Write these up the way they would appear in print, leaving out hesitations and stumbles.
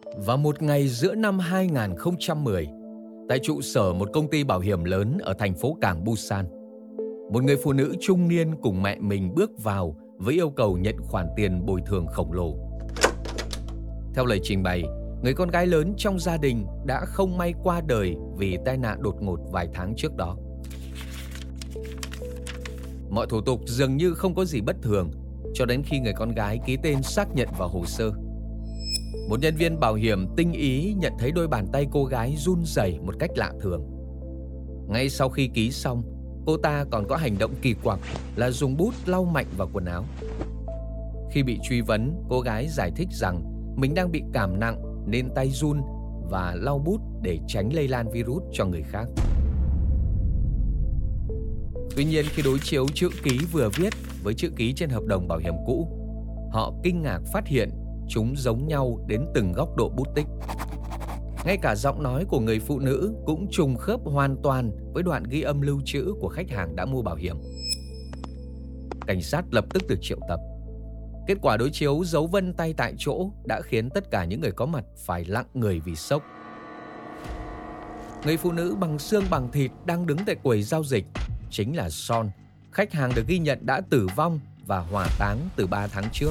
Vào một ngày giữa năm 2010, tại trụ sở một công ty bảo hiểm lớn ở thành phố cảng Busan, một người phụ nữ trung niên cùng mẹ mình bước vào với yêu cầu nhận khoản tiền bồi thường khổng lồ. Theo lời trình bày, người con gái lớn trong gia đình đã không may qua đời vì tai nạn đột ngột vài tháng trước đó. Mọi thủ tục dường như không có gì bất thường cho đến khi người con gái ký tên xác nhận vào hồ sơ. Một nhân viên bảo hiểm tinh ý nhận thấy đôi bàn tay cô gái run rẩy một cách lạ thường. Ngay sau khi ký xong, cô ta còn có hành động kỳ quặc là dùng bút lau mạnh vào quần áo. Khi bị truy vấn, cô gái giải thích rằng mình đang bị cảm nặng nên tay run và lau bút để tránh lây lan virus cho người khác. Tuy nhiên, khi đối chiếu chữ ký vừa viết với chữ ký trên hợp đồng bảo hiểm cũ, họ kinh ngạc phát hiện chúng giống nhau đến từng góc độ bút tích. Ngay cả giọng nói của người phụ nữ cũng trùng khớp hoàn toàn với đoạn ghi âm lưu trữ của khách hàng đã mua bảo hiểm. Cảnh sát lập tức được triệu tập. Kết quả đối chiếu dấu vân tay tại chỗ đã khiến tất cả những người có mặt phải lặng người vì sốc. Người phụ nữ bằng xương bằng thịt đang đứng tại quầy giao dịch chính là Son, khách hàng được ghi nhận đã tử vong và hỏa táng từ 3 tháng trước.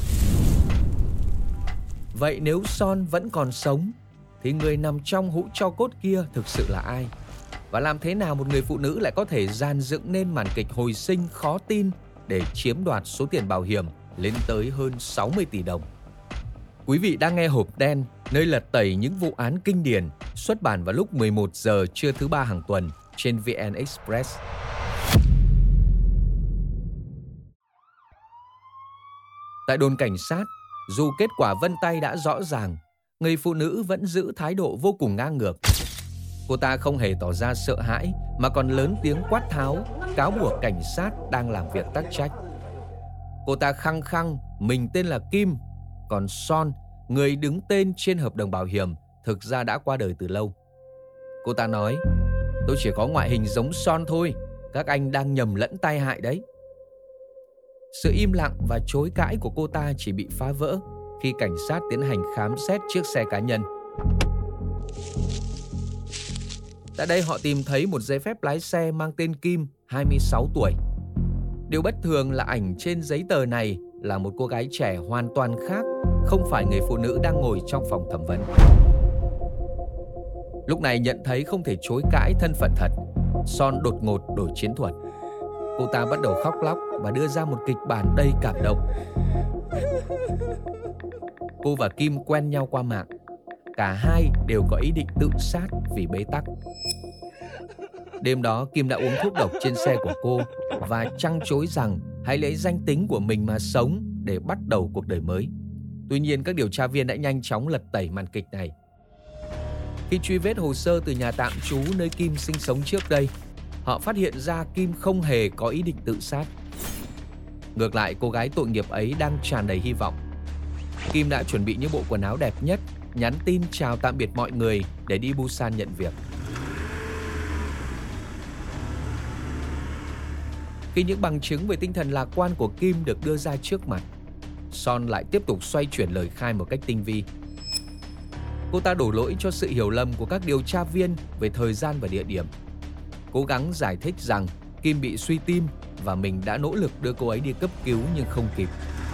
Vậy nếu Son vẫn còn sống, thì người nằm trong hũ tro cốt kia thực sự là ai? Và làm thế nào một người phụ nữ lại có thể dàn dựng nên màn kịch hồi sinh khó tin để chiếm đoạt số tiền bảo hiểm lên tới hơn 60 tỷ đồng? Quý vị đang nghe Hộp Đen, nơi lật tẩy những vụ án kinh điển, xuất bản vào lúc 11 giờ trưa thứ Ba hàng tuần trên VN Express. Tại đồn cảnh sát, dù kết quả vân tay đã rõ ràng, người phụ nữ vẫn giữ thái độ vô cùng ngang ngược. Cô ta không hề tỏ ra sợ hãi mà còn lớn tiếng quát tháo, cáo buộc cảnh sát đang làm việc tắc trách. Cô ta khăng khăng mình tên là Kim, còn Son, người đứng tên trên hợp đồng bảo hiểm, thực ra đã qua đời từ lâu. Cô ta nói, tôi chỉ có ngoại hình giống Son thôi, các anh đang nhầm lẫn tai hại đấy. Sự im lặng và chối cãi của cô ta chỉ bị phá vỡ khi cảnh sát tiến hành khám xét chiếc xe cá nhân. Tại đây họ tìm thấy một giấy phép lái xe mang tên Kim, 26 tuổi. Điều bất thường là ảnh trên giấy tờ này là một cô gái trẻ hoàn toàn khác, không phải người phụ nữ đang ngồi trong phòng thẩm vấn. Lúc này nhận thấy không thể chối cãi thân phận thật, Son đột ngột đổi chiến thuật. Cô ta bắt đầu khóc lóc và đưa ra một kịch bản đầy cảm động. Cô và Kim quen nhau qua mạng. Cả hai đều có ý định tự sát vì bế tắc. Đêm đó, Kim đã uống thuốc độc trên xe của cô và trăng trối rằng hãy lấy danh tính của mình mà sống để bắt đầu cuộc đời mới. Tuy nhiên, các điều tra viên đã nhanh chóng lật tẩy màn kịch này. Khi truy vết hồ sơ từ nhà tạm trú nơi Kim sinh sống trước đây, họ phát hiện ra Kim không hề có ý định tự sát. Ngược lại, cô gái tội nghiệp ấy đang tràn đầy hy vọng. Kim đã chuẩn bị những bộ quần áo đẹp nhất, nhắn tin chào tạm biệt mọi người để đi Busan nhận việc. Khi những bằng chứng về tinh thần lạc quan của Kim được đưa ra trước mặt, Son lại tiếp tục xoay chuyển lời khai một cách tinh vi. Cô ta đổ lỗi cho sự hiểu lầm của các điều tra viên về thời gian và địa điểm, cố gắng giải thích rằng Kim bị suy tim và mình đã nỗ lực đưa cô ấy đi cấp cứu nhưng không kịp.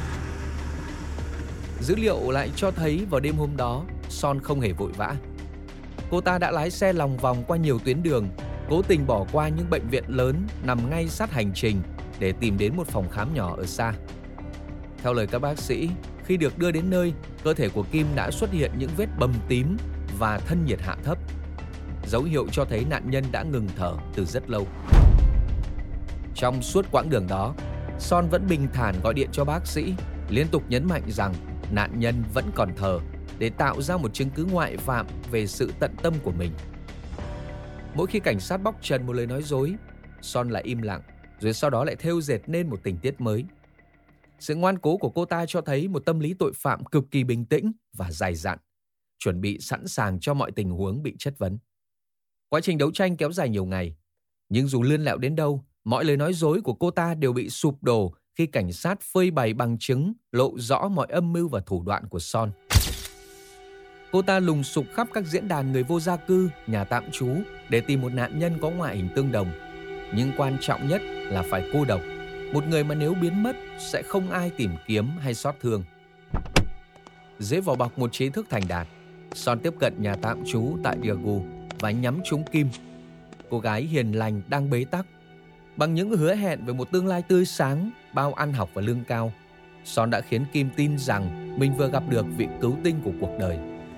Dữ liệu lại cho thấy vào đêm hôm đó, Son không hề vội vã. Cô ta đã lái xe lòng vòng qua nhiều tuyến đường, cố tình bỏ qua những bệnh viện lớn nằm ngay sát hành trình để tìm đến một phòng khám nhỏ ở xa. Theo lời các bác sĩ, khi được đưa đến nơi, cơ thể của Kim đã xuất hiện những vết bầm tím và thân nhiệt hạ thấp, dấu hiệu cho thấy nạn nhân đã ngừng thở từ rất lâu. Trong suốt quãng đường đó, Son vẫn bình thản gọi điện cho bác sĩ, liên tục nhấn mạnh rằng nạn nhân vẫn còn thở để tạo ra một chứng cứ ngoại phạm về sự tận tâm của mình. Mỗi khi cảnh sát bóc trần một lời nói dối, Son lại im lặng, rồi sau đó lại thêu dệt nên một tình tiết mới. Sự ngoan cố của cô ta cho thấy một tâm lý tội phạm cực kỳ bình tĩnh và dày dặn, chuẩn bị sẵn sàng cho mọi tình huống bị chất vấn. Quá trình đấu tranh kéo dài nhiều ngày, nhưng dù lươn lẹo đến đâu, mọi lời nói dối của cô ta đều bị sụp đổ khi cảnh sát phơi bày bằng chứng lộ rõ mọi âm mưu và thủ đoạn của Son. Cô ta lùng sục khắp các diễn đàn người vô gia cư, nhà tạm trú để tìm một nạn nhân có ngoại hình tương đồng. Nhưng quan trọng nhất là phải cô độc, một người mà nếu biến mất sẽ không ai tìm kiếm hay xót thương. Dưới vỏ bọc một trí thức thành đạt, Son tiếp cận nhà tạm trú tại Daegu và nhắm trúng Kim, cô gái hiền lành đang bế tắc. Bằng những hứa hẹn về một tương lai tươi sáng, bao ăn học và lương cao, Son đã khiến Kim tin rằng mình vừa gặp được vị cứu tinh của cuộc đời.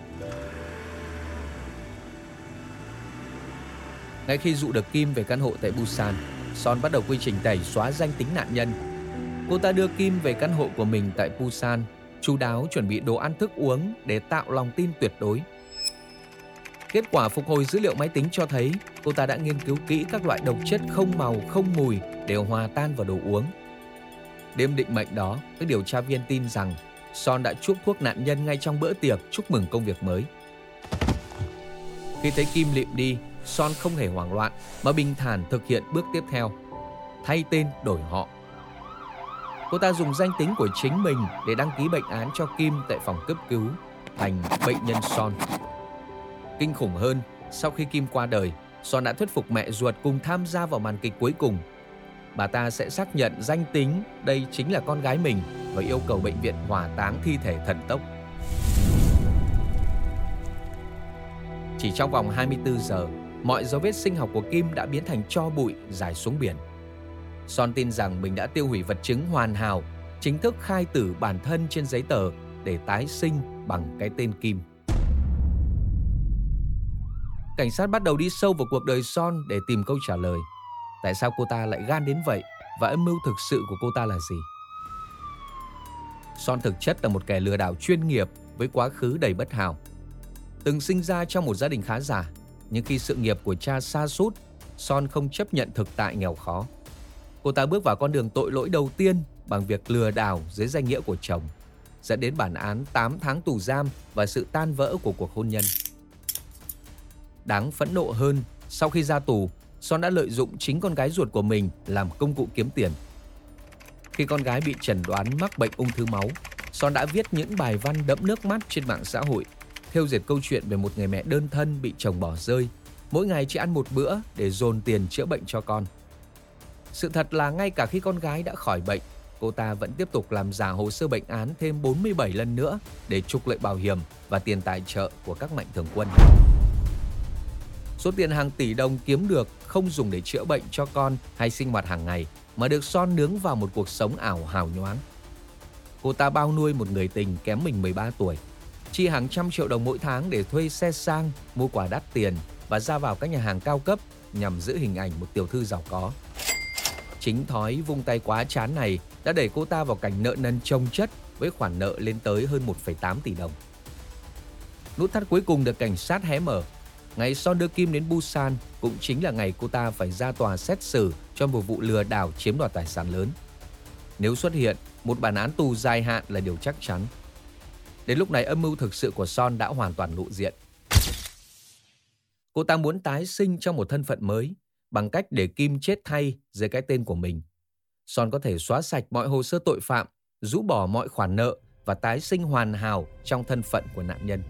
Ngay khi dụ được Kim về căn hộ tại Busan, Son bắt đầu quy trình tẩy xóa danh tính nạn nhân. Cô ta đưa Kim về căn hộ của mình tại Busan, chu đáo chuẩn bị đồ ăn thức uống để tạo lòng tin tuyệt đối. Kết quả phục hồi dữ liệu máy tính cho thấy cô ta đã nghiên cứu kỹ các loại độc chất không màu, không mùi đều hòa tan vào đồ uống. Đêm định mệnh đó, các điều tra viên tin rằng Son đã chuốc thuốc nạn nhân ngay trong bữa tiệc chúc mừng công việc mới. Khi thấy Kim lịm đi, Son không hề hoảng loạn mà bình thản thực hiện bước tiếp theo: thay tên đổi họ. Cô ta dùng danh tính của chính mình để đăng ký bệnh án cho Kim tại phòng cấp cứu thành bệnh nhân Son. Kinh khủng hơn, sau khi Kim qua đời, Son đã thuyết phục mẹ ruột cùng tham gia vào màn kịch cuối cùng. Bà ta sẽ xác nhận danh tính đây chính là con gái mình và yêu cầu bệnh viện hỏa táng thi thể thần tốc. Chỉ trong vòng 24 giờ, mọi dấu vết sinh học của Kim đã biến thành tro bụi rải xuống biển. Son tin rằng mình đã tiêu hủy vật chứng hoàn hảo, chính thức khai tử bản thân trên giấy tờ để tái sinh bằng cái tên Kim. Cảnh sát bắt đầu đi sâu vào cuộc đời Son để tìm câu trả lời. Tại sao cô ta lại gan đến vậy và âm mưu thực sự của cô ta là gì? Son thực chất là một kẻ lừa đảo chuyên nghiệp với quá khứ đầy bất hảo. Từng sinh ra trong một gia đình khá giả, nhưng khi sự nghiệp của cha sa sút, Son không chấp nhận thực tại nghèo khó. Cô ta bước vào con đường tội lỗi đầu tiên bằng việc lừa đảo dưới danh nghĩa của chồng, dẫn đến bản án 8 tháng tù giam và sự tan vỡ của cuộc hôn nhân. Đáng phẫn nộ hơn, sau khi ra tù, Son đã lợi dụng chính con gái ruột của mình làm công cụ kiếm tiền. Khi con gái bị chẩn đoán mắc bệnh ung thư máu, Son đã viết những bài văn đẫm nước mắt trên mạng xã hội, thêu dệt câu chuyện về một người mẹ đơn thân bị chồng bỏ rơi, mỗi ngày chỉ ăn một bữa để dồn tiền chữa bệnh cho con. Sự thật là ngay cả khi con gái đã khỏi bệnh, cô ta vẫn tiếp tục làm giả hồ sơ bệnh án thêm 47 lần nữa để trục lợi bảo hiểm và tiền tài trợ của các mạnh thường quân. Số tiền hàng tỷ đồng kiếm được không dùng để chữa bệnh cho con hay sinh hoạt hàng ngày, mà được Son nướng vào một cuộc sống ảo hào nhoáng. Cô ta bao nuôi một người tình kém mình 13 tuổi, chi hàng trăm triệu đồng mỗi tháng để thuê xe sang, mua quà đắt tiền và ra vào các nhà hàng cao cấp nhằm giữ hình ảnh một tiểu thư giàu có. Chính thói vung tay quá chán này đã đẩy cô ta vào cảnh nợ nần chồng chất với khoản nợ lên tới hơn 1,8 tỷ đồng. Nút thắt cuối cùng được cảnh sát hé mở. Ngày Son đưa Kim đến Busan cũng chính là ngày cô ta phải ra tòa xét xử cho một vụ lừa đảo chiếm đoạt tài sản lớn. Nếu xuất hiện, một bản án tù dài hạn là điều chắc chắn. Đến lúc này âm mưu thực sự của Son đã hoàn toàn lộ diện. Cô ta muốn tái sinh trong một thân phận mới bằng cách để Kim chết thay dưới cái tên của mình. Son có thể xóa sạch mọi hồ sơ tội phạm, rũ bỏ mọi khoản nợ và tái sinh hoàn hảo trong thân phận của nạn nhân.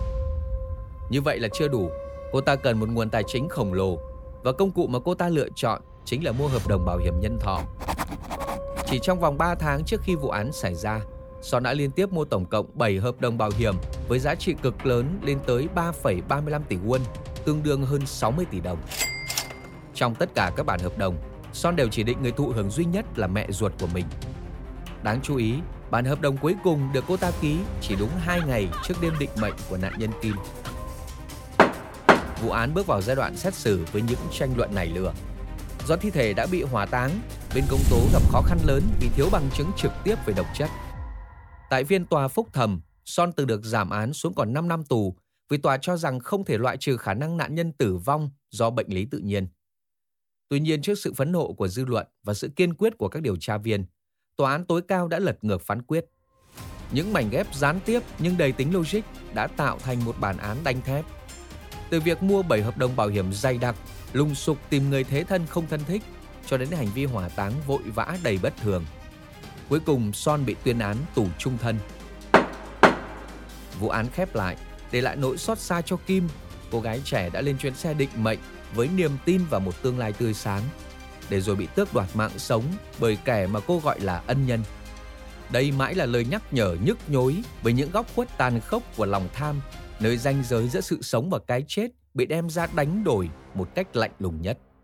Như vậy là chưa đủ, cô ta cần một nguồn tài chính khổng lồ và công cụ mà cô ta lựa chọn chính là mua hợp đồng bảo hiểm nhân thọ. Chỉ trong vòng 3 tháng trước khi vụ án xảy ra, Son đã liên tiếp mua tổng cộng 7 hợp đồng bảo hiểm với giá trị cực lớn lên tới 3,35 tỷ won, tương đương hơn 60 tỷ đồng. Trong tất cả các bản hợp đồng, Son đều chỉ định người thụ hưởng duy nhất là mẹ ruột của mình. Đáng chú ý, bản hợp đồng cuối cùng được cô ta ký chỉ đúng 2 ngày trước đêm định mệnh của nạn nhân Kim. Vụ án bước vào giai đoạn xét xử với những tranh luận nảy lửa. Do thi thể đã bị hỏa táng, bên công tố gặp khó khăn lớn vì thiếu bằng chứng trực tiếp về độc chất. Tại phiên tòa phúc thẩm, Son từng được giảm án xuống còn 5 năm tù vì tòa cho rằng không thể loại trừ khả năng nạn nhân tử vong do bệnh lý tự nhiên. Tuy nhiên, trước sự phẫn nộ của dư luận và sự kiên quyết của các điều tra viên, tòa án tối cao đã lật ngược phán quyết. Những mảnh ghép gián tiếp nhưng đầy tính logic đã tạo thành một bản án đanh thép. Từ việc mua 7 hợp đồng bảo hiểm dày đặc, lùng sục tìm người thế thân không thân thích, cho đến hành vi hỏa táng vội vã đầy bất thường. Cuối cùng, Son bị tuyên án tù chung thân. Vụ án khép lại, Để lại nỗi xót xa cho Kim, cô gái trẻ đã lên chuyến xe định mệnh với niềm tin vào một tương lai tươi sáng, để rồi bị tước đoạt mạng sống bởi kẻ mà cô gọi là ân nhân. Đây mãi là lời nhắc nhở nhức nhối với những góc khuất tàn khốc của lòng tham, nơi ranh giới giữa sự sống và cái chết bị đem ra đánh đổi một cách lạnh lùng nhất.